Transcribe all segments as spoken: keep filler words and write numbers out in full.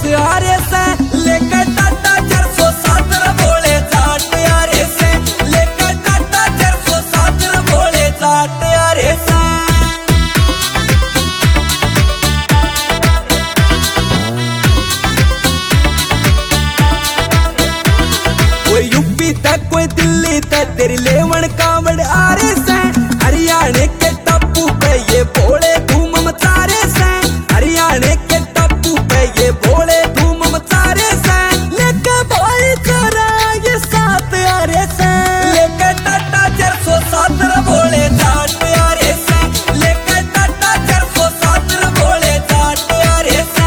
आरे से लेकर टाटा चार सौ सात भोले चाट आरे से लेकर टाटा चार सौ सात भोले चाट आरे से। कोई यूपी तक कोई दिल्ली तक तेरी लेवन कावड़ आरे से। हरियाणा के टप्पू पे ये भोले धूम मचा रहे से। हरियाणा के टप्पू पे ये भोले धूम मचा रहे से। लेके भाई चरा ये साथ आरे से लेके टाटा चार सौ सात भोले चाट आरे से लेके टाटा चार सौ सात भोले चाट आरे से।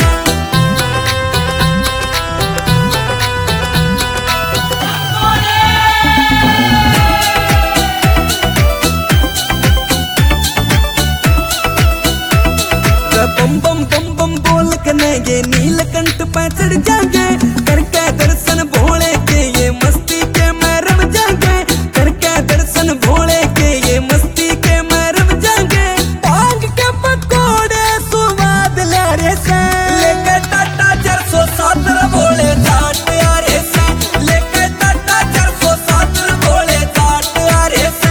बम बम बम बम बोल कने ये नीलकंठ पे चढ़ जाएंगे। करके दर्शन भोले के ये मस्ती के मैं रम जाएंगे। करके दर्शन भोले के ये मस्ती के मैं रम जाएंगे। भांग के पकौड़े स्वाद ले रे से लेके टाटा चार सौ सात भोले चाट आरे से लेके टाटा चार सौ सात भोले चाट आरे से।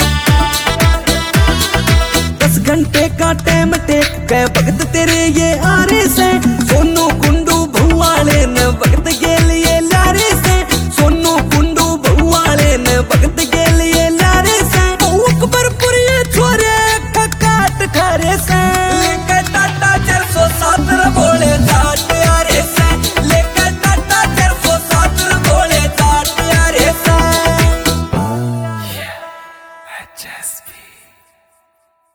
घंटे का टाइम टेक कै भगत तेरे ये आ